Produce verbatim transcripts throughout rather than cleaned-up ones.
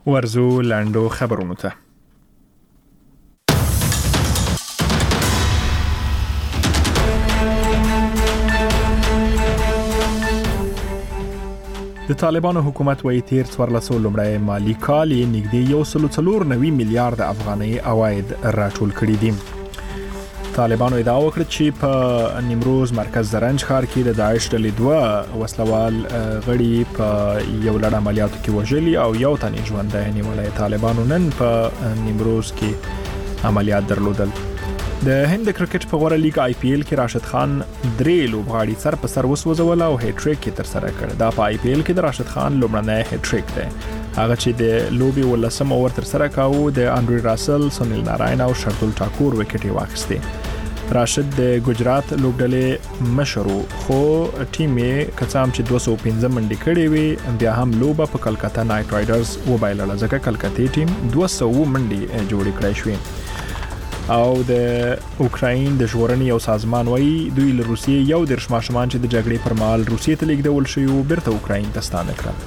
ورزو لاندو خبرونو ته. د طالبانو حکومت وایي تیر څوارلسو لومړی مالی کال یې نږدې یو سل څلور نوي میلیارډ افغانۍ عواید راټول کړي دي. طالبانو ادعا وکړه چې په نیمروز مرکز زرنج ښار کې د داعش ډلې دوه وسلوال غړي په یو لړ عملیاتو کې وژلي او یو تن یې ژوندی نیولی. طالبانو نن په نیمروز کې عملیات درلودل. د هند کرکټ په غوړه لیګ آی پی ایل کې راشد خان درې لوبغاړي سر په سر وسوځول او هیټ ټریک یې تر سره کړ. دا په آی پی ایل کې د راشد خان لومړنی هیټ ټریک دی. هغه چې د لوبي ولسم اور تر سره کاوه د انډری راسل، سنیل ناراین او شردل ټاکور وکټ یې واخیسته. راشد د ګجرات لوبډلې مشر خو ټیم یې کڅام چې دوه سوه پنځه منډې کړې وي بیا هم لوبه په کلکتا نایټ رایډرز وبایلله ځکه کلکتې ټیم دوه سوه منډې جوړې کړې شوې. او د اوکراین د ژغورنې یو سازمان وایي دوی له روسیې یو دېرش ماشومان چې د جګړې پر مهال روسیې ته لیږدول شوي وو بیرته اوکراین ته ستانه کړل.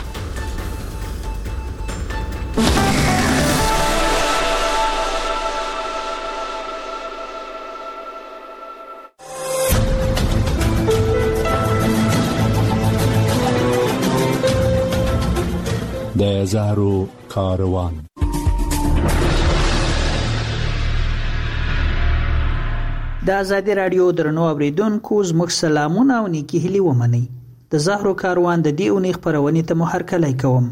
د زهرو کاروان. د آزادي رادیو درنو اوریدونکو زموږ سلامونه او نیکی هیلې ومنئ. د زهرو کاروان د دې اونۍ خپرونې ته مو هرکلی کوم.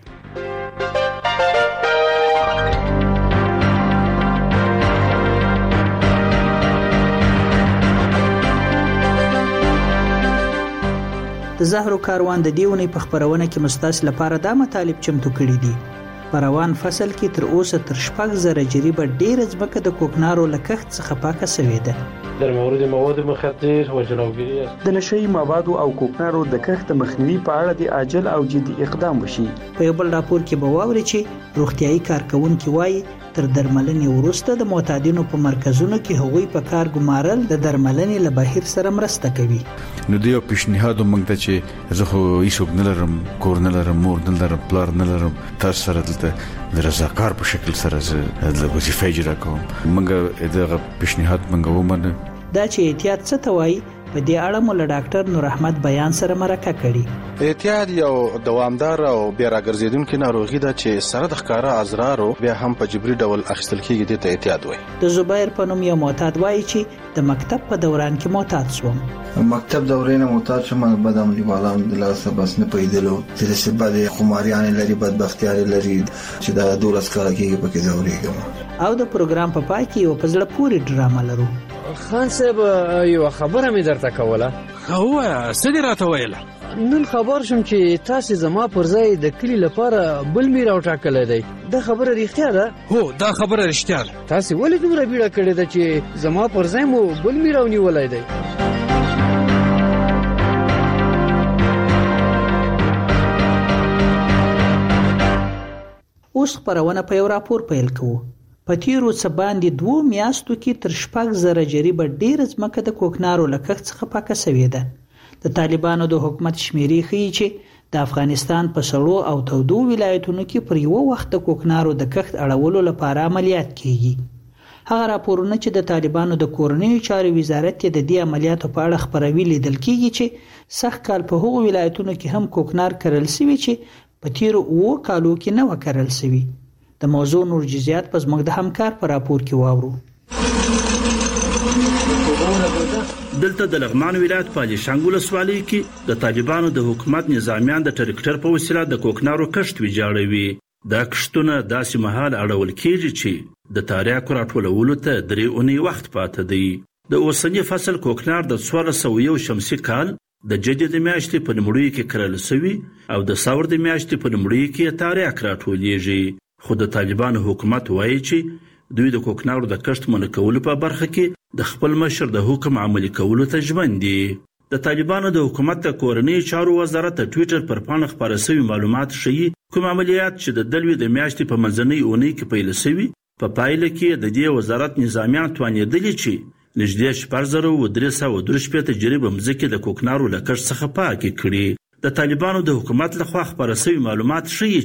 د زهرو کاروان د دې اونۍ په خپرونه کې مستاس لپاره دا مطالب چمتو کړي دي. په روان فصل کې تر اوسه تر شپږ زره جریبه ډېره ځمکه د کوکنارو له کښت څخه پاکه سوې ده. در مورد مواد مخدر و جلوگیری است. د نشه‌یي موادو او کوکنارو د کښت مخنیوي په اړه د عاجل او جدي اقدام وشي. په یو بل راپور کې به واورئ چې روغتیايي کارکونکي وایي تر درملنې وروسته د معتادینو په مرکزونو کې هغوی په کار ګمارل د درملنې له بهیر سره مرسته کوي. نو دیو پیشنهاد مونږ ته چې زه خو هیڅوک نه لرم، کور نه لرم، مور نه لرم، پلار نه لرم، تاسو سره دلته د رضاکار په شکل سره زه د وظیفه اجرا کوم. مونږ دغه پیشنهاد مونږ ومنه. دا چې احتیاط څه ته وایي په دې اړه مو له ډاکټر نور احمد بیان سره مرکه کړي. احتیاط یو دوامدار او بیا راګرځیدونکې ناروغي ده چې سره د ښکاره اضرارو بیا هم په جبري ډول اخیستل کېږي. دې ته احتیاط وایي. د زبیر په نوم یو معتاد وایي چې د مکتب په دوران کې معتاد شوم. مکتب دورې نه معتاد شوم، بد عملي والام د لاسه بس نه پیدلو چې څه بد خماریان لري، بدبختیاري لري چې دا دولس کال کېږي پکې دورې. او د پروګرام په پای کې یو پزله پوری ډرامه لرو. خان صاحب یو خبره مې درته کوله. هو څه دې راته ویله؟ نن خبر شم چې تاسو زما پر ځای د کلی لپاره بل میر او ټاکل دی. دا خبره رښتیا ده؟ هو دا خبره رښتیا ده. تاسو ولې دومره بیړه کړې ده چې زما پر ځای مو بل میر او نیولای دی؟ اوس خبرونه په یو راپور پیل کوو. په تیرو څه باندې دوه میاشتو کې تر شپږ زره جریبه ډېره ځمکه د کوکنارو له کښت څخه پاکه سوې ده. د طالبانو د حکومت شمیرې ښیي چې د افغانستان په سړو او تودو ولایتونو کې پر یو وخت د کوکنارو د کښت اړولو لپاره عملیات کیږي. هغه راپورونه چې د طالبانو د کورنیو چارو وزارت د دې عملیاتو په اړه خبروي لیدل کیږي چې سخت کال په هغو ولایتونو کې هم کوکنار کرل سوي چې په تیرو اوو کالو کې نه و کرل سوي. د موضوع نور جزئیات په زموږ د همکار په راپور کې واورو. دلته د لغمان ولایت په علي شنګ ولسوالۍ کې د طالبانو د حکومت نظامیان د ټریکټر په وسیله د کوکنارو کښت ویجاړوي. دا کښتونه داسې مهال اړول کېږي چې د تاریاکو راټولولو ته درې اونۍ وخت پاته دی. د اوسني فصل کوکنار د څوارلس سوه یو شمسي کال د جدي د میاشتې په لومړیو کې کرل سوي او د ثور د میاشتې په لومړیو کې تاریاک راټولیږي. خو د طالبانو حکومت وایي چې دوی د کوکنارو د کښت منع کولو په برخه کې د خپل مشر د حکم عملي کولو ته ژمن دي. د طالبانو د حکومت د کورنۍ چارو وزارت د ټویټر پر پاڼه خپاره شوي معلومات ښیي کوم عملیات چې د دلوي د میاشتې په منځنۍ اونۍ کې پیل شوي په پایله کې د دې وزارت نظامیان توانېدلي چې نږدې شپږ زره او درې سوه دوه شپېته جریبه مځکې د کوکنارو له کښت څخه پاکې کړي. د طالبانو د حکومت لخوا خپاره شوي معلومات ښیي چې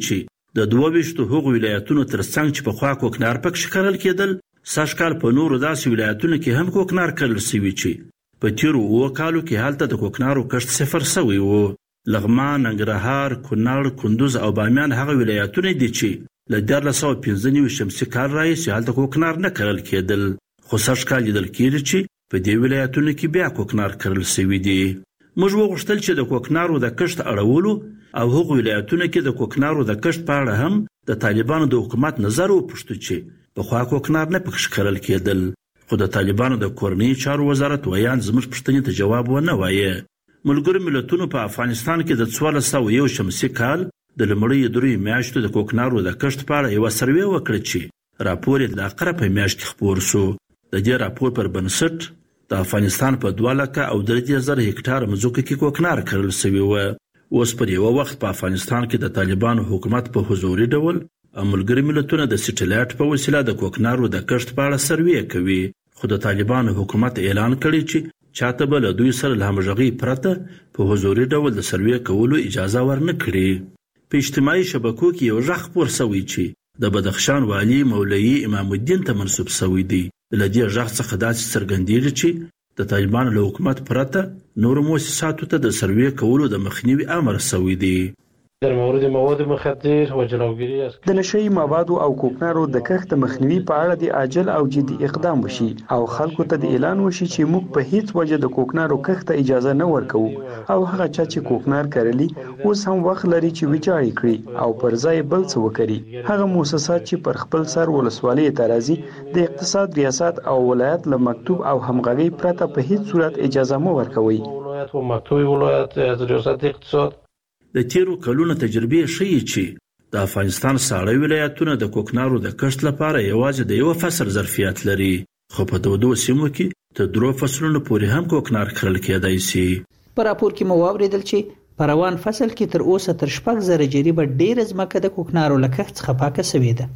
د دوه ویشتو هغو ولایتونو ترڅنګ چې پخوا کوکنار پکې کرل کېدل، سږ کال په نورو داسې ولایتونو کې هم کوکنار کرل شوي چې په تیرو اووه کالو کې هلته د کوکنارو کښت صفر شوی و. لغمان، ننګرهار، کونړ، کندوز او بامیان هغه ولایتونه دي چې له دیارلس سوه پنځه نوي شمسي کال راهیسې هلته کوکنار نه کرل کېدل، خو سږ کال لیدل کېږي چې په دې ولایتونو کې بیا کوکنار کرل شوي دي. موږ وغوښتل چې د کوکنارو د کښت اړولو او هغو ولایتونو کې د کوکنارو د کښت په اړه هم د طالبانو د حکومت نظر وپوښتو چې پخوا کوکنار نه پکې کرل کېدل، خو د طالبانو د کورنۍ چارو وزارت ویان زموږ پوښتنې ته جواب ونه وایه. ملګرو ملتونو په افغانستان کې د څوارلس سوه یو شمسي کال د لومړیو دریو میاشتو د کوکنارو د کښت په اړه یوه سروې وکړه چې راپور یې د اقره په میاشت کې خپور شو. د دې راپور پر بنسټ د افغانستان په دوه لکه او درې دېرش زره هکټاره مځکو کې کوکنار کرل شوي وه. اوس پر یوه وخت په افغانستان کې د طالبانو حکومت په حضوري ډول او ملګري ملتونه د سټلایټ په وسیله د کوکنارو د کښت په اړه سروې کوي، خو د طالبانو حکومت اعلان کړی چې چاته به له دوی سره له همغږۍ پرته په حضوري ډول د سروې کولو اجازه ورنه کړي. په اجتماعي شبکو کې یو غږ خپور شوی چې د بدخشان والي مولوي امام الدین ته منسوب شوی دی. له دې غږ څخه داسې څرګندېږي چې د طالبانو له حکومت پرته نورو مؤسساتو ته د سروې کولو د مخنیوي امر شوی دی. در مورد مواد مخدر و جلوگیری از د نشئی موادو او کوکنارو د کښت مخنیوي په اړه د عاجل او جدي اقدام وشي او خلکو ته د اعلان وشي چې موږ په هیڅ وجه د کوکنارو کښت ته اجازه نه ورکوو او هغه چا چې کوکنار کرلی اوس هم وخت لري چې ویجاړ کړي او پر ځای بل څه وکړي. هغه مؤسسات چې پر خپل سر ولسوالۍ ته راځي د اقتصاد ریاست او ولایت له مکتوب او همغږۍ پرته په هیڅ صورت اجازه مه ورکوئ. ولایت و مکتوب ولایت از ریاست اقتصاد د تیرو کلونو تجربې ښیي چې د افغانستان ساړه ولایتونه د کوکنارو د کښت لپاره یوازې د یو فصل ظرفیت لري، خو په تودو سیمو کې تر درو فصلونو پورې هم کوکنار کرل کېدای شي. په راپور کې مو واورېدل چې په روان فصل کې تر اوسه تر شپږ زره جریبه ډېره ځمکه د کوکنارو له کښت څخه پاکه شوې ده.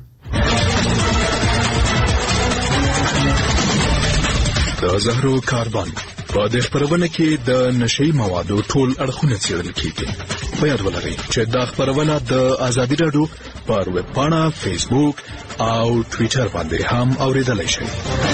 د زهرو کاربن په دې خبرونه کې د نشئی موادو ټول اړخونه څېړل کیږي. په یاد ولرئ چې دا خبرونه د ازادي راډیو پر ویب پاڼه، فیسبوک او ټوئیټر باندې هم اوریدلای شئ.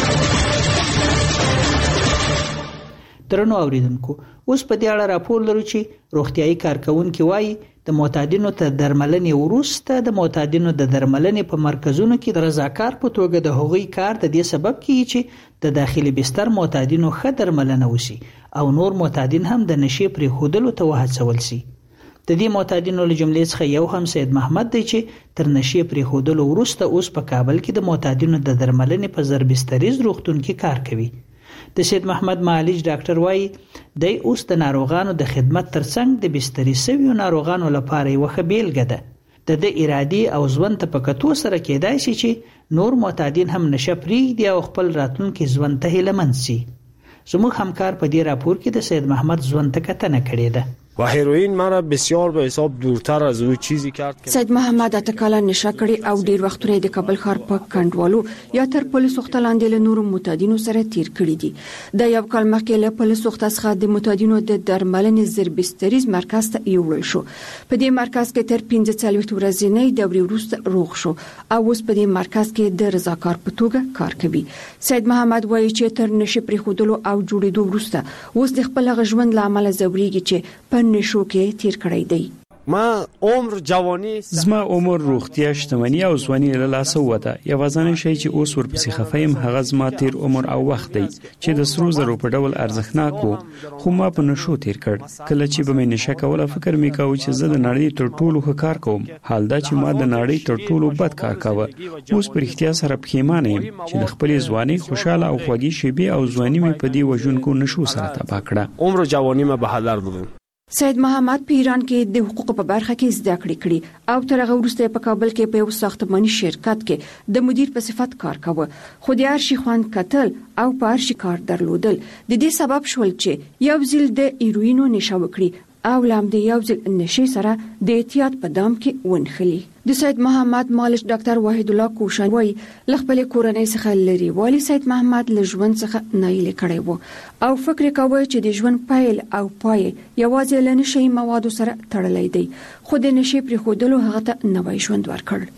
درنو اوریدونکو، اوس په دې اړه راپور لرو چې روغتیايي کارکونکي وایي د معتادینو ته درملنې وروسته د معتادینو د درملنې په مرکزونو کې د رضاکار په توګه د هغوی کار د دې سبب کیږي چې د داخلي بستر معتادینو ښه درملنه وشي او نور معتادین هم د نشې پرېښودلو ته وهڅول شي. د دې معتادینو له جملې څخه یو هم سید محمد دی چې تر نشې پرېښودلو وروسته اوس په کابل کې د معتادینو د درملنې په زربستریز روغتون کې کار کوي. د سید محمد معالج ډاکټر وایي دی اوس د ناروغانو د خدمت ترڅنګ د بستري شویو ناروغانو لپاره یوه ښه بیلګه ده. د ده ارادي او ژوند ته په کتو سره کېدای شي چې نور معتادین هم نشه پرېږدي او خپل راتلونکي ژوند ته هیلهمند شي. زموږ همکار په دې راپور کې د سید محمد ژوند ته کتنه کړې ده. و هیروئین مرا بسیار به حساب دورتر از او چیزی کرد که سید محمد اتکاله نشه کړي او ډیر وختونه د کابل ښار په کندوالو یا تر پولیس وخت لاندې له نورو معتادینو سره تیر کړي دي. د یو کال مخکې له پولیس وخت څخه د معتادینو د درملنې زربستریز مرکز ته یوړل شو. په دې مرکز کې تر پنځه څلوېښت ورځې دورې وروسته روغ شو او اوس په دې مرکز کې د رضاکار په توګه کار کوي. سید محمد وایي چې تر نشه پرېښودلو او جوړېدو وروسته اوس د خپل ژوند له امله ځورېږي چې په نشو کې تیر کړی دی. ما عمر جوانی زما عمر روغتیا شتمنی او ځواني له لاسه وته. یوازینی شی چې اوس ورپسې خفایم هغه زما تیر عمر او وخت دی چې د سرو زرو په ډول ارزښتناک وو، خو ما په نشو تیر کړ. کله چې به مې نشه کوله فکر مې کاوه چې زه د نړۍ تر ټولو ښه کار کوم، حال دا چې ما د نړۍ تر ټولو بد کار کاوه. اوس په رښتیا سره پښیمانه یم چې د خپلې ځواني خوشاله او خوږې شېبې او ځواني مې په دې وژونکو نشو سره تباه کړه. عمر جوانی ما به هدر بودم. سید محمد په ایران کې د حقوقو په برخه کې زده کړې کړې او تر هغه وروسته په کابل کې په یو ساختماني شرکت کې د مدیر په صفت کار کاوه. خو د هر شي خوند کتل او په هر شي کار درلودل د دې سبب شول چې یو ځل د هیروینو نشه وکړي او لامد یو ځل نشي سره د احتیاط په دام کې ونخلي. د سید محمد مالش ډاکټر وحید الله کوشان وای لخپل کورنۍ څخه لري والی سید محمد له ژوند څخه نایل کړي وو او فکر کوي چې د ژوند پایل او پای یوازې له نشي موادو سره تړلې دی، خو د نشي پر خودلو هغه ته نوې ژوند ورکړ.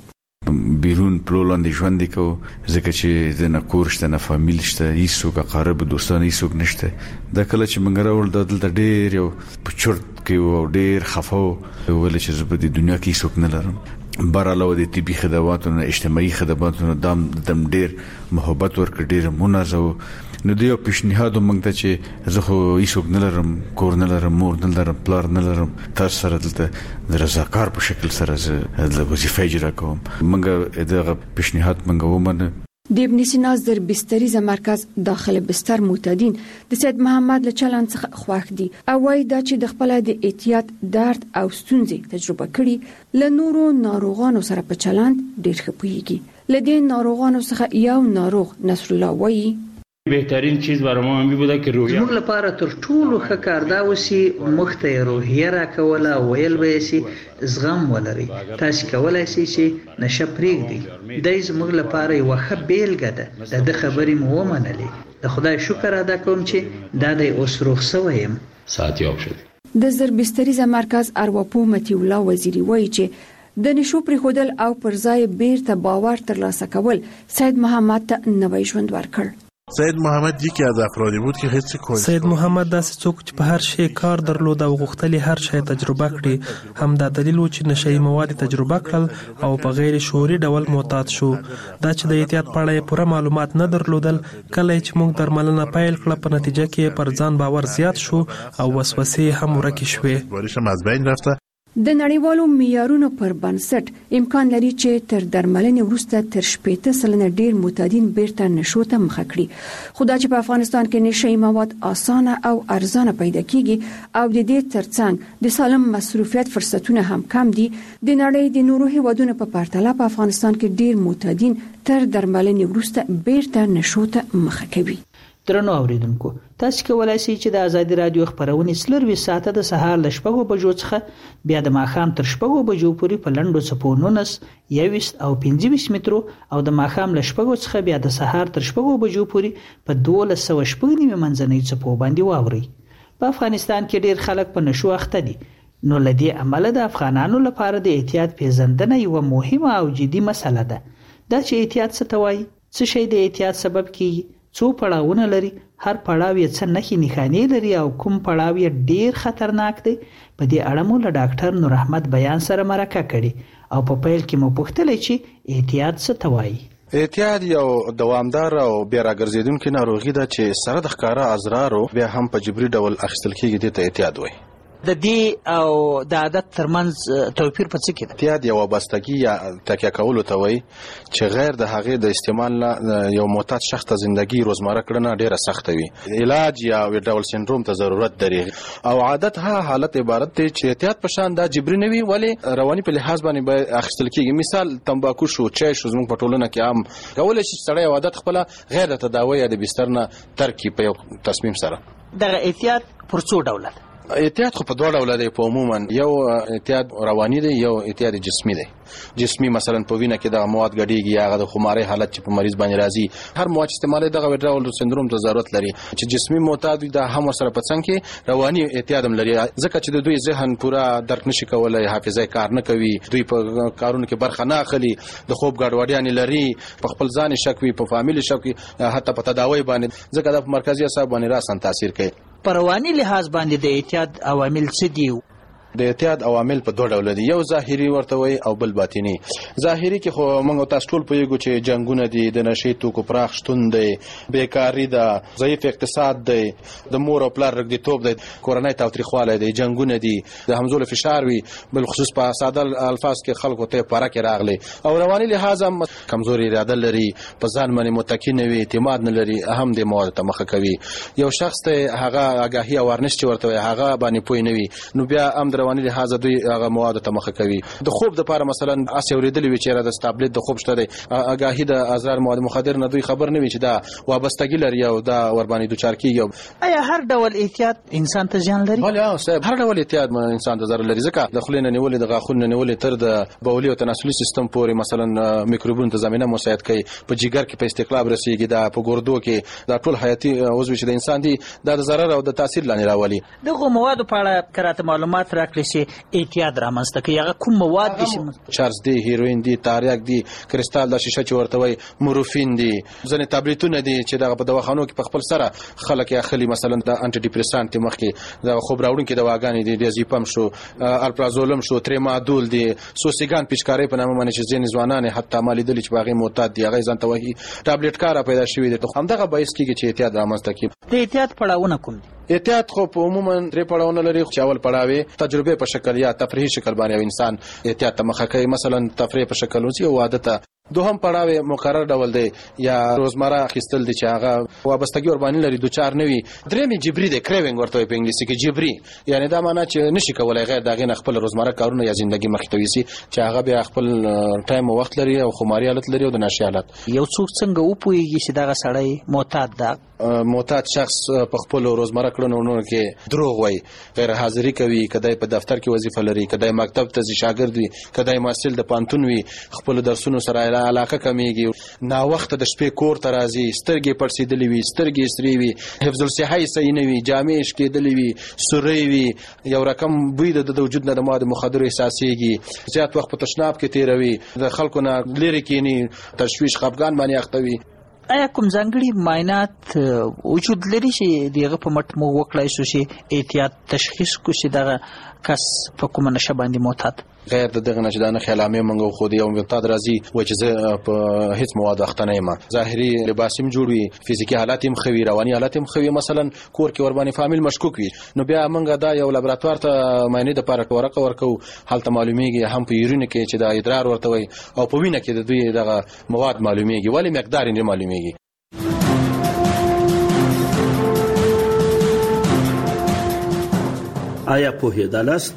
بیرون پلولاندې ژوند کو ځکه چې د نکور شته نه فامیل شته هیڅوک قرب دوستان هیڅوک نشته. د کله چې منګ راول د دلته ډېر یو پچورت کې او ډېر خفاو ول چې په دې دنیا کې هیڅوک نه لرم. براله د طبي خدماتو نه اجتماعي خدماتو نه دم دم ډېر محبت ورکړ، ډېر منازو. نو دیو پیشنهاد مونږ ته چې زه خو هیڅوک نه لرم، کور نه لرم، مور نه لرم، پلار نه لرم، تاسو سره دلته د رضاکار په شکل سره زه د وظیفه اجرا کوم. مونږ دغه پیشنهاد مونږ ومنه. د ابن سینا در بستریزه مرکز داخل بستر معتادین د سید محمد له چلند څخه خوښ دي او وايي دا چې د خپل د احتیاط درد او ستونزې تجربه کړي له نورو ناروغانو سره په چلند ډېر ښه پوهیږي. له دې ناروغانو څخه یو ناروغ نصر الله وایي بهترین چیز برای ما همین بوده که روحیه موږ لپاره تر ټولو ښه کار دا وسی مخته روحیه راکوله ویل به سي زغم ولري. تاسو کولای شئ چې نشه پرېږدئ. دا زموږ لپاره یو ښه بیلګه ده. د خبرې مو ومنلې. د خدای شکر ادا کوم چې دا د اوس روغ شوی یم. ساعتیاب شد. د زر بستریزه مرکز ارواپو متی الله وزیری وایي چې د نشو پرې خودل او پر ځای بیرته باور ترلاسه کول سید محمد ته نوې ژوند ورکړ. سید محمد یکی از افرادی بود که هیڅ کوئی سید محمد داسې څوک چې په هر شی کار درلود او غوښتل هر شی تجربه کړي. هم دا دلیل و چې نشئی مواد تجربه کړل او په غیر شعوري ډول معتاد شو. دا چې د احتیاط په اړه پوره معلومات نه درلودل، کله چې موږ درملنه پیل کړه په نتیجه کې پر ځان باور زیات شو او وسوسې هم ورکې شوې. ورشم از بین رفته. د نړیوالو معیارونو پر بنسټ امکان لري چې تر درملنې وروسته تر شپږ سلنه ډیر معتادین بیرته نشو ته مخه کړي. خو دا چې په افغانستان کې نشئی مواد اسانه او ارزانه پیدا کیږي او د دې ترڅنګ د سالم مصروفیت فرصتونه هم کم دي، د نړۍ د نورو هیوادونو په پرتله په افغانستان کې ډیر معتادین تر درملنې وروسته بیرته نشو ته مخه کوي. درنو اوریدونکو، تاسو کولای شئ چې د ازادي رادیو خبرونه سلروي ساعته د سهار ل شپږو بجو څخه بیا د ماښام تر شپږو بجو پورې په لندو چپو نونس یويس او پنځه مترو او د ماښام ل شپږو څخه بیا د سهار تر شپږو بجو پورې په دولس سو شپږ نیمه منځنۍ چپو باندې واوري. په افغانستان کې ډیر خلک په نشو اخته دي، نو لدی عمل د افغانانو لپاره د احتیاط پیژندنه یو مهمه او جدي مسله ده. دا چې احتیاط څه ته وایي، څه شی د احتیاط سبب کیږي، څو پړاوونه لري، هر پړاو یې څه نښې نښانې لري او کوم پړاو یې ډیر خطرناک دی. په دې اړه مو له ډاکټر نور احمد بیان سره مرکه کړي او په پیل کې مو پوښتلې چې احتیاط څه ته وایي. احتیاط یو دوامدار او بیا راګرځېدونکې ناروغي ده چې سره د ښکاره ازرارو بیا هم په جبري ډول اخیستل کیږي. دې ته احتیاط وایي. د دې او د عادت ترمنځ توپیر په څه کې ده؟ احتیاط یو وابستګي یا تکیه کولو ته وایي چې غیر د هغې د استعمال نه یو معتاد شخص ته زندگی روزمره کړنه ډیره سخته وي. علاج یا ډول سندروم ته ضرورت لري. او عادت ها حالت عبارت دی چې احتیاط په شان دا جبري نه وي، ولې رواني په لحاظ باندې به اخیستل کیږي. مثال تمباکو شو، چای شو، زموږ په ټولنه کې عام کولای شي سړی عادت خپل غیر د تداوی یا د بستر نه ترک په یو تصمیم سره. دغه احتیاط پر څو ډوله ده؟ احتیاط خو په دوه ډوله دی. په عموما یو احتیاط رواني دی، یو احتیاط جسمي دی. جسمي مثلا په وینه کې د مواد ګډېږي، هغه د خمارۍ حالت چې په مریض باندې راځي، هر مواد استعمال دغه ډول سندروم ته ضرورت لري. چې جسمي معتاد دا هم سره په څنګ کې رواني احتیاط هم لري، ځکه چې د دوی ذهن پورا درک نشي کولای، حافظه کار نه کوي، دوی په کارونو کې برخه نه اخلي، د خوب ګډوډیان لري، په خپل ځان شک وي، په فامیل شک وي، حتی په تداوی باندې، ځکه د مرکزي اعصاب باندې راسن تاثیر کوي. په رواني لحاظ باندې د احتیاط عوامل څه دي؟ د احتیاط عوامل په دوه ډول دي، یو ظاهري ورته وي او بل باطني. ظاهري کې خو موږ تاسو ټول پوهیږو چې جنگونه دي، د نشي توکو پراخ شتون دی، بیکاری ده، ضعیف اقتصاد دی، د مور او پلار رګدیتوب دی، کورنۍ تاوتریخوالی دی، جنگونه دي، د همزول فشار وي، بل خصوص په ساده الفاظ کې خلکو ته پاره کې راغلي. او رواني لحاظ هم کمزوري اراده لري، په ځان باندې متکی نه وي، اعتماد نه لري، هم د مواد ته مخه کوي. یو شخص ته هغه آگاهي او ورنش چې ورته هغه باندې پوي نه وي، نو بیا هم رواني لحاظه دوی هغه مواد ته مخه کوي. د خوب د لپاره مثلا اس اوریدل وی چیرې د ټابلیټ د خوب شته دی اگاهی د اضرار مواد مخدر نه دوی خبر نه وي چې دا وابستګي لري او دا ور باندې دوچار کیږي. آیا هر ډول احتیاط انسان ته ځان لري؟ بله صاحب هر ډول احتیاط انسان ته ضرر لري ځکه د خلینو نیولې د غاښونو نیولې تر د بولي او تناسلي سیستم پورې مثلا میکروبونو ته زمينه مساعد کوي په جګر کې په استقلاب رسیږي دا په ګردو کې دا ټول حیاتي عضو چې د انسان دي دا د ضرر او د تاثیر لاندې راولي. دغه مواد په اړه کراته معلومات راکړي چې احتیاط رامنځته کوي هغه کوم مواد دي چې چارج دي هیروین دي تاریک دي کریستال د شیشه چې ورته وي مورفین دي ځنې ټابلیټونه دي چې دغه په دواخانو کې په خپل سره خلک یې اخلي مثلا د انټي ډیپریسانت مخکې د خوب راوړونکي دواګانې دي ډیازیپم شو الپرازولم شو تریمادول دي سوسیګان پیچکاري په نامه باندې چې ځینې ځوانان حتی مالي دي چې باغې معتاد دي هغه ځان ته وایي ټابلیټ کار پیدا شوی دی. همدغه باعث کیږي چې احتیاط رامنځته کړي. د احتیاط پړاوونه کوم دي؟ احتیاط خو په عموما درې پړاوونه لري چې اول پړاوي تجربه په شکل یا تفریحي شکل باندې انسان احتیاط ته مخه کوي مثلا تفریح په شکل وسی او عادت. دوهم پړاوي مقرر ډول دی یا روزمره اخیستل دي چې هغه وابستګي ور باندې لري دوچار نه وي. درېمې جبري دی کریوینګ ورته په انګلیسي کې جبري یعنی دا معنی چې نشي کولای غیر دغه نه خپل روزمره کارونه یا ژوندۍ مخته وسی چې هغه به خپل ټایم او وخت لري او خماري حالت لري او د نشي حالت. یو څوک څنګه وپويږي چې دغه سړی معتاد ده؟ معتاد شخص په خپل روزمره کړنو کې دروغ وایي غیر حاضری کوي کدی په دفتر کې وظیفه لري کدی مکتب ته ځي شاګرد وي کدی محصل د پانتون وي خپل درسونو سره علاقه کمیږي نا وخت د شپې کور ته راځي سترګې پړسېدلې وي سترګې سرې وي حفظ الصحه صحیح نه وي جامې شکېدلې وي سورې وي یو رقم بوی د وجود نه د مواد مخدر احساسيږي زیات وخت په تشناب کې تیروي د خلکو نه لری کینی تشویش خفګان باندې اختوي. آیا کوم ځانګړي معاینات وجود لري چې دغه په مټ مو وکړای شو چې احتیاط تشخیص کو چې دغه کس په کومه نشه باندې معتاد غیر د دغه نشه د خلامې منغو خو دی او معتاد راځي و چې زه په هیڅ مواد اختنه یم ظاهري لباسیم جوړوي فزیکی حالات هم خوي رواني حالات هم خوي مثلا کور کې ور باندې فامیل مشکوک وي نو بیا موږ دا یو لابراتوار ته معاینه د پاره ورقه ورکو حالت معلومیږي هم په یورین کې چې د ادرار ورته وي او په وینه کې د دوی دغه مواد معلومیږي ولی مقدار یې معلومیږي. آیا پوهېدلاست؟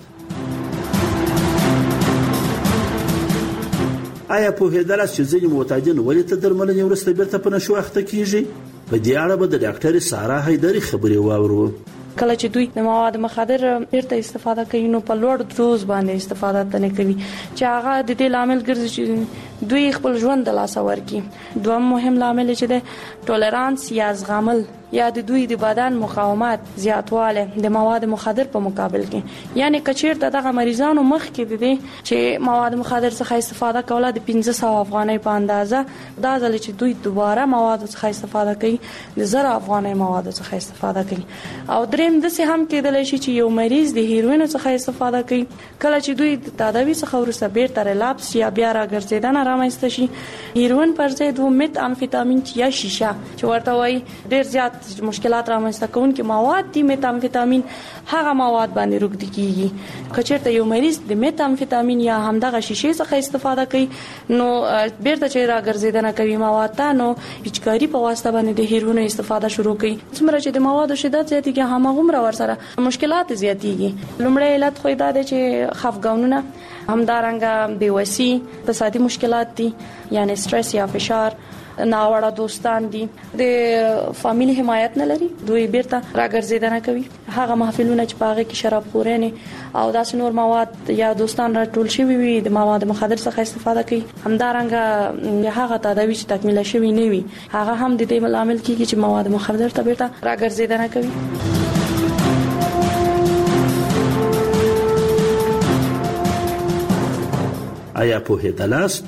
آیا پوهېدلاست چې ځینې معتادین ولې تر درملنې وروسته بیرته په نشو اخته کیږي؟ په دې اړه به د ډاکټر سارا حیدري خبرې واورو. کله چې دوی د مواد مخدر بیرته استفاده کوي نو په لوړ دوز باندې استفاده نه کوي چې هغه د دې لامل ګرځي چې دوی خپل ژوند د لاسه ورکړي. دویم مهم لامل چې د ټولرانس یا زغمل یا د دوی د بدن مقاومت زیاتواله د مواد مخدر په مقابل کې یعنی کچیر دغه مریضانو مخ کې دي چې مواد مخدر څخه استفاده کوله د پنځه سوه افغانۍ په اندازه دا ځل چې دوی دوباره مواد څخه استفاده کوي د زر افغانۍ مواد څخه استفاده کوي. او دریم د څه هم کېدلی شي چې یو مریض د هیروین څخه استفاده کوي کله چې دوی د تداوی څخه وروسته بیرته ریلاپس یا بیا راګرځیدنه رامنځته شي. هیروین پر ځای دوه مت امفیتامین یا شیشه چې ورته وایي ډیر زیات مشکلات رامنځته کوونکي مواد دي مت امفیتامین هغه مواد باندې روږدي کیږي. کچېرته یو مریض د مت امفیتامین یا همدغه شیشه څخه استفاده کوي نو بیرته چې راګرځیدنه کوي مواد ته نو هیڅکاري په واسطه باندې د هیروین استفاده شروع کوي. څومره چې د موادو شدت زیاتېږي هماغومره ورسره مشکلات زیاتېږي. لومړی علت خو دا دی چې خفګانونه همدارنګه بېوسي اقتصادي مشکلات دي یعنی سټرس یا فشار ناوړه دوستان دي د فامیلی حمایت نه لري دوی بیرته راګرځیدنه کوي. هغه محفلونه چې پاغه کې شراب خورنه او داس نور مواد یا دوستان راټول شوی وي د مواد مخدر څخه استفاده کوي. همدارنګه هغه تداوی چې تکمیل شوی نه وي هغه هم د دې عامل کیږي چې مواد مخدر ته بیرته راګرځیدنه کوي. آیا پوهېدلاست؟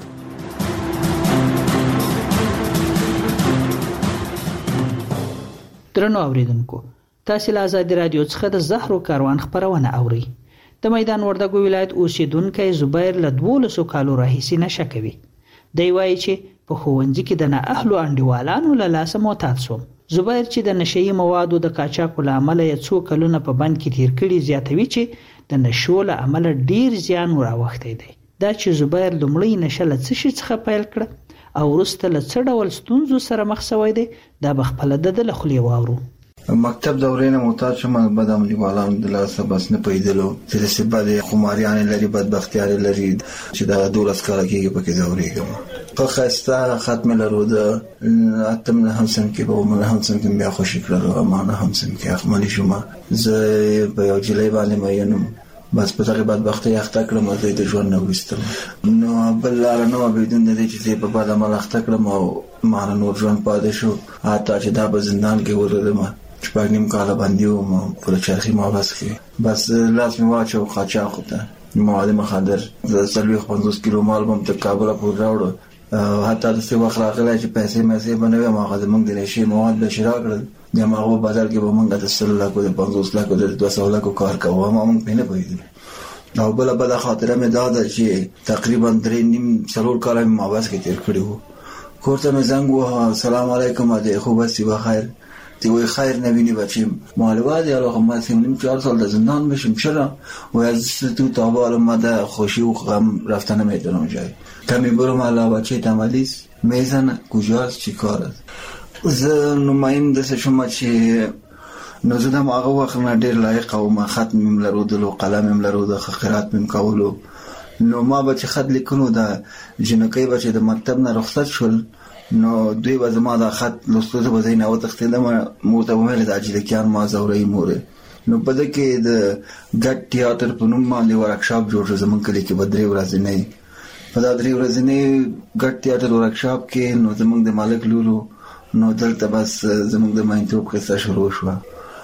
درنو اوریدونکو تاسو له آزادي رادیو څخه د زهرو کاروان خبرونه اوري. د میدان وردګو ولایت اوسیدونکو زبیر له دولسو کالو راهیسې نشه کوي. دی وایي چې په ښوونځي کې د نه اهلو انډیوالانو له لاسه معتاد شوم. زبیر چې د نشئی موادو د قاچاق له امله یې څو کلونه په بند کې تیر کړي زیاتوي چې د نشو له امله ډیر زیان وراوختی دی. دا چې زبیر لومړی نشه له څه شي څخه پیل کړه او وروسته له څه ډول ستونزو سره مخ شوی دی دا به خپله د ده له خولې واورو. مکتب دورې نه معتاد شوم بد عملي والام د لاسه بس نه پیدلو چې څه بد خماریان لري بدبختیار لري چې دا دولس کال کېږي پکې دورې کوم په خسته ختم لرو د اتم نه هم سم کې په مله هم سم کې بیا خوشی کړو امانه هم سم کې اخمالي شوم زه په یو جلای باندې مېنم بس په هغه بدبختي اخته کړم زه د ژوند نه وستم نو بل لار نه بدون د دې چې په بد عمل اخته کړم او ما نور ژوند پاتې شو اته چې دا په زندان کې ورودم شپږ نیم کال باندې وم په چرخي ماوس کې بس لاس می واچو قاچاق ته مواد مخدر د سلوي پنځوس کیلو مال بم ته کابل پور راوړ حتی د څه وخت راغلی چې پیسې مې بنوي ما غوښتل موږ د نشي مواد به شرا کړل د ماغو بازار کې به موږ د سل لکو د پنځوس لکو د دوه سوه لکو کار کوو ما موږ نه پوهېدل او بل بل خاطره مې دا ده چې تقریبا درې نیم څلور کاله مې ماوس کې تیر کړی وو کور ته مې زنګ وواهه السلام علیکم دی خو بس بخیر تی وای خیر نبینی بچیم معلومات یا رقم ما سیمونیم چهار سال در زندان بشیم چرا و از تو تابال مده خوشی و غم رفتن میدونم جای کمی برم علا بچه تمالیز میزن کجاست چی کار است زه نمایم دست شما چی نزدم آقا وقت نه دیر لایق و ما خط میم لرودل و قلم میم لرود و خقرات میم کولو نو ما بچه خط لیکنو دا جنکی بچه دا مکتب نه رخصت شل نو دوی به زما دا خط لوستو ته به ځای نه وتښتېدم مور ته به مې ویل د اجلکیان ما ځوروي مورې نو په ده کې د ګډ تیاتر په نوم باندې ورکشاپ جوړ شو زموږ کلي کې به درې ورځنی په دا درې ورځنی ګډ تیاتر ورکشاپ کې نو زموږ د مالک لولو نو دلته بس زموږ د ماینتوب قصه شروع شوه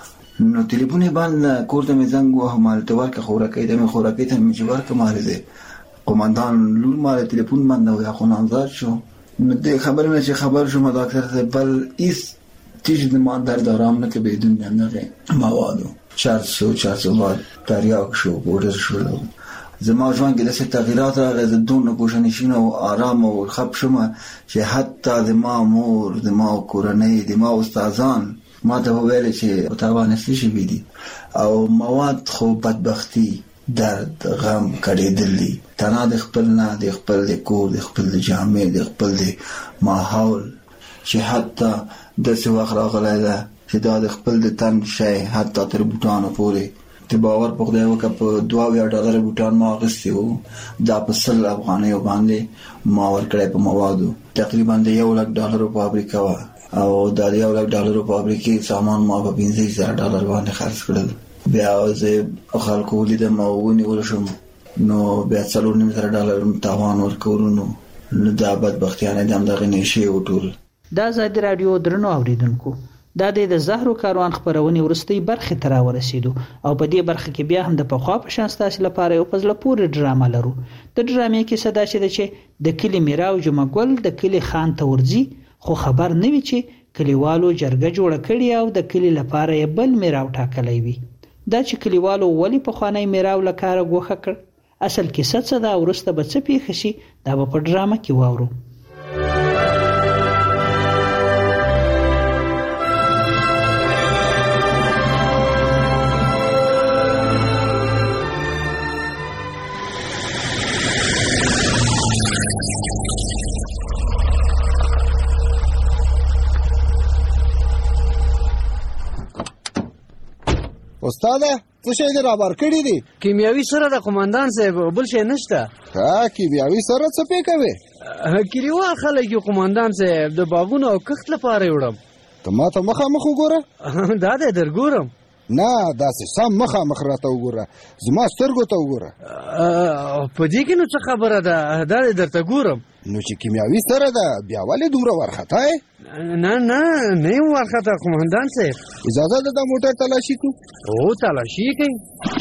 نو تلیفون یې باندې کور ته مې زنګ ووهه مالې ته ورکړه خوراکۍ ته مې خوراکۍ ته مې چې ورکړه مالې دی قمندان لور مالې تلیفون باندې وی خو نامزاد شو نو دې خبر مې چې خبر شوم ډاکټر ته بل ایس تیج د ما درد آرام نه کې بدون نه موادو چهارصد چهارصد بعد تریاک شو بورز شو زما ژوند کې داسې تغییرات راغلي د دونه کوشنشین او آرام او خپ شوم چې حتی د ما مور د ما کورنۍ د ما استادان ما ته وویل چې په تاوان شي دي او مواد خو بدبختی درد غم کړېدلی تنها د خپل نه د خپل د کور د خپل د جامع د خپل د ماحول چې حتی داسې وخت راغلی ده چې دا د خپل د تن شی حتی تر بوټانو پورې ته باور په خدای وکړه په دوه اویا ډالره بوټان ما اخیستي وو دا په سل افغانیو باندې ما ورکړی په موادو تقریبا د یو لک ډالرو فابریکه وه او دا د یو لک ډالرو فابریکې سامان ما په پنځه زره ډالر باندې خرڅ کړل بیا زه خلکو ولیدم او ونیول شوم نو بیا څلور نیم زره ډالر تاوان ورکولو نو دا بدبختیانه د همدغې نشې وټول دا ازادي راډیو درنو اوریدونکو دا د زهرو کاروان خپرونې وروستۍ برخې ته راورسېدو او په دې برخه کې بیا هم د پخوا په شان ستاسې لپاره یو په زړه پورې ډرامه لرو د ډرامې کیسه داسې ده چې د کلي میراو جمعه ګل د کلي خان ته ورځي خو خبر نه وي چې کلیوالو جرګه جوړه کړې او د کلي لپاره یې بل میراو ټاکلی وي دا چې کلیوالو ولې پخوانی میراو له کاره ګوښه کړ اصل کیسه څه ده او وروسته به څه پیښه شي دا به په ډرامه کې واورو استاده څه شی دې رابر کړی دی کیمیاوي سره د قومندان صاحب بل شی نشته ها کیمیاوي سره څه پې کوي کلیوال خلک یو قومندان صاحب د باغونو او کښت لپاره وړم ته ما ته مخامخ وګوره دا دې درګورم نه داسې سم مخامخ راته وګوره زما سترګو ته وګوره په دې کې نو څه خبره ده دا دې درته ګورم نو چې کیمیاوي سره ده بیا ولې دومره ورخطا یې نه نه نه یم ورخطا قومندان صاحب اجازه ده دا موټر تلاشي کړو او تلاشي کوي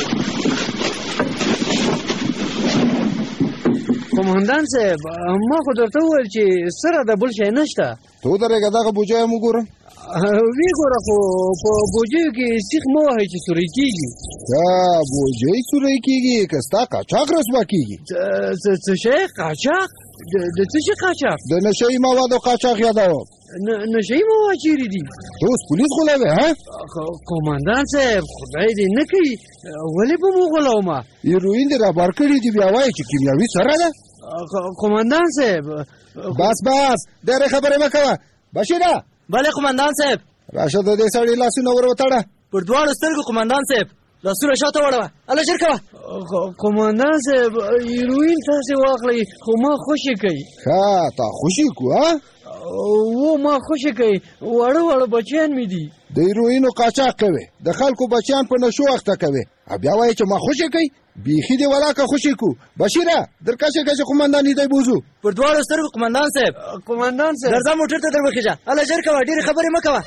قومندان صاحب ما خو درته وویل چې سره د بل شی نشته ته ودرېږه دغه بوجۍ هم وګورم وی ګوره خو په بوجیو کې سیخ مه وهئ چې سوری کېږي دا بوجۍ سوری کېږي که ستا قاچاق رسوا کېږي څه شی قاچاق د څه شي قاچاق د نشهیي موادو قاچاق یادوم نشهیي مواد چیرې دي ته اوس پولیس غولوې ها قومندان صاحب خدای دې نه کوي ولې به مو غولومه هیروین دې رابار کړي دي بیا وایي چې کیمیاوي سره ده قومندان صاحب بس بس ډېرې خبرې مه کوه بشیره بله قومندان صاحب راشه د دې سړي لاسونه ور وتړه. پر دواړو سترګو قومندان صاحب لاسونه شاته وړوه. الله ژر کوه. قومندان صاحب هیروین تاسې واخلئ خو ما خوشې کوي. ښه تا خوشې کو ها؟ و ما خوشې کوي واړه واړه بچیان مې دي. د هیروینو قاچاق کوي د خلکو بچیان په نشو اخته کوي بیا وایي چې ما خوشې کوي. بیخي دې ولاکه خوشې کو. بشیره درکشه کشه قومندان دې بوزو. پر دواړو سترګو قومندان صاحب. قومندان صاحب درځه موټر ته در وخېږه. الله ژر کوه ډېرې خبرې مه کوه.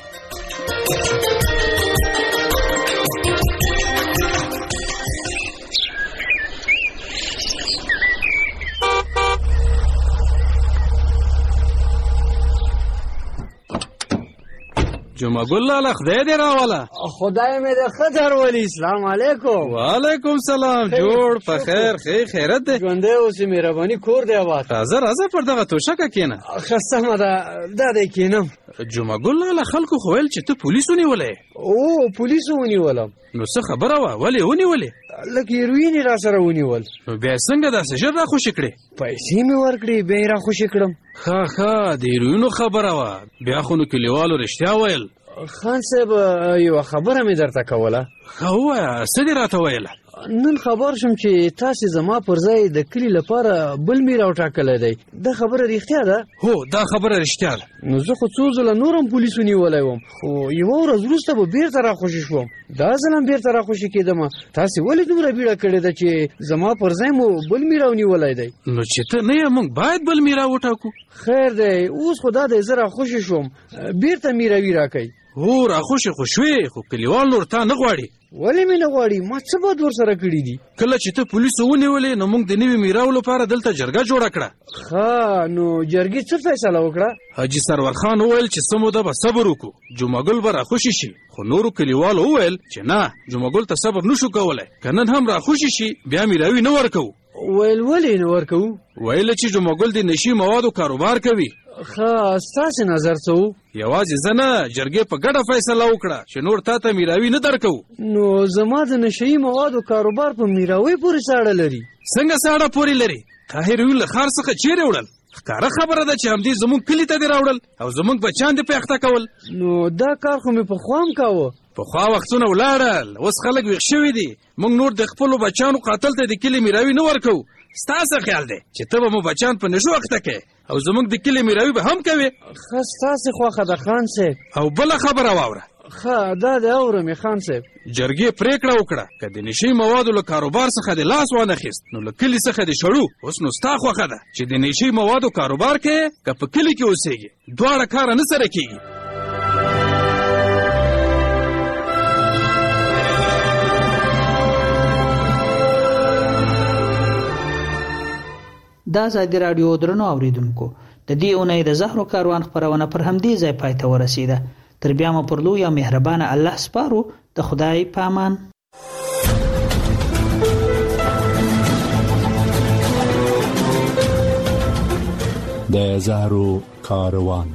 جمعه ګل لاله خدای دې راوله. خدای مې دې ښه درولي. اسلام علیکم. وعلیکم سلام. جوړ په خیر ښې خیرت دی. ژوندی اوسې مهرباني کور دی آباد. راځه راځه پر دغه توشکه کښېنه. ښه سمه ده دا دی کښېنم. جمعه ګل لاله خلکو خو ویل چې ته پولیس ونیولی. او پولیسو ونیولم. نو څه خبره وه ولې ونیولې؟ لږ هیروین یې را سره ونیول. نو بیا څنګه داسې ژر راخوشي کړې؟ پیسې مې ورکړې بیا یې راخوشي کړم. ښه ښه د هیروینو خبره وه بیا خو نو کلیوالو رښتیا ویل. خان صاحب یوه خبره مې درته کوله. ښه ووایه څه دې راته ویله؟ نن خبر شوم چې تاسې زما پر ځای د کلي لپاره بل مې راوټاکلی دی. دا خبره رښتیا ده؟ هو دا خبره رښتیا ده. نو زه خو څو ځله نور هم پولیسو نیولی وم خو یوه ورځ وروسته به بیرته راخوشي شوم. دا ځل هم بیرته راخوشي کېدم. تاسې ولې دومره بیړه کړې ده چې زما پر ځای مو بل مې راونیولی دی؟ نو چې ته نه یې موږ باید بل مې راوټاکو. خیر دی اوس خو دا دی زه راخوشي شوم بیرته میروي راکئ. هو راخوشي خو شوې خو کلیوال نور تا نه غواړي. ولې مې نه غواړي؟ ما څه بد ورسره کړي دي؟ کله چې ته پولیسو ونیولې نو موږ د نوي میراو لپاره دلته جرګه جوړه کړه. ښه نو جرګې څه فیصله وکړه؟ حاجي سرور خان وویل چې څه موده به صبر وکړو جمعه ګل به راخوشي شي. خو نورو کلیوالو وویل چې نه جمعه ګل ته صبر نشو کولی که نن هم راخوشي شي بیا میراوي نه ورکوو. ویل ولې نه ورکوو؟ ویل چې جمعه ګل د نشي موادو کاروبار کوي. ښه ستاسې نظر څه و؟ یوازې زه نه جرګې په ګډه فیصله وکړه چې نور تا ته میراوي نه درکوو. نو زما د نشهیي موادو کاروبار په میراوي پورې ساړه لري. څنګه ساړه پورې لري؟ تا هیروین له ښار څخه چیرې وړل؟ ښکاره خبره ده چې همدې زموږ کلي ته دې راوړل او زموږ بچیان دې په اخته کول. نو دا کار خو مې پخوا هم کاوه. پخوا وختونه ولاړل اوس خلک ویښ شوي دي. موږ نور د خپلو بچیانو قاتل ته د کلي میراوي نه ورکوو. ستا څه خیال دی چې ته به مو بچیان په نشو اخته کوې او زموږ د کلي میراوي به هم کوې؟ ښه ستاسې خوښه ده خان صاحب. او بله خبره واوره. ښه دا دې اورم یې خان صاحب. جرګې پرېکړه وکړه که د نشي موادو له کاروبار څخه د لاس وانخیست نو له کلي څخه دې شړو. اوس نو ستا خوښه ده چې د نشي موادو کاروبار کوې که په کلي کې اوسېږي دواړه کاره نه سره کېږي. دا ازادي راډیو درنو اوریدونکو د دې اونۍ د زهرو کاروان خپرونه پر همدې ځای پای ته ورسیده. تر بیا مو پر لوی او مهربانه الله سپارو. د خدای په امان. د زهرو کاروان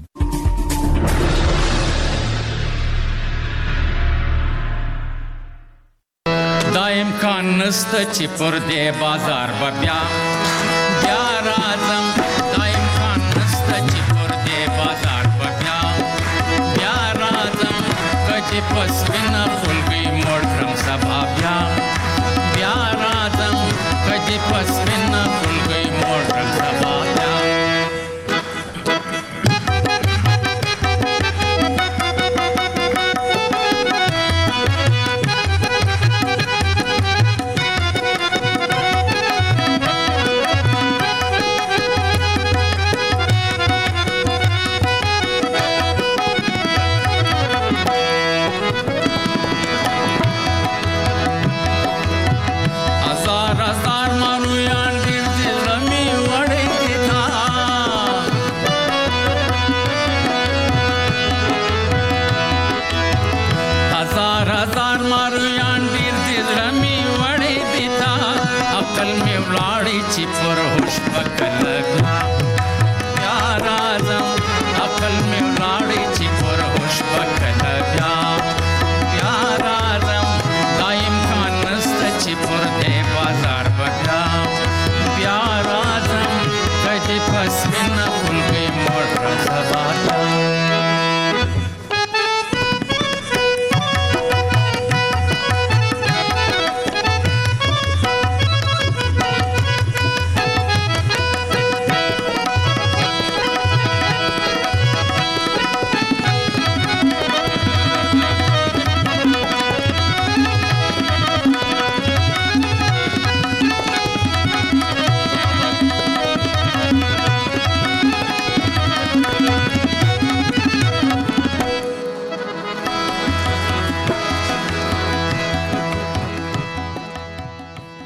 دا امکان نسته چې پر دې بازار به بیا بیا راځم. دا امکان نسته چې پر دې بازار به بیا بیا راځم. که چې په سپینه خولګۍ موړ کړم سبا بیا بیا راځم. که چې په سپینه خولګۍ موړ کړم سبا بیا. Bye.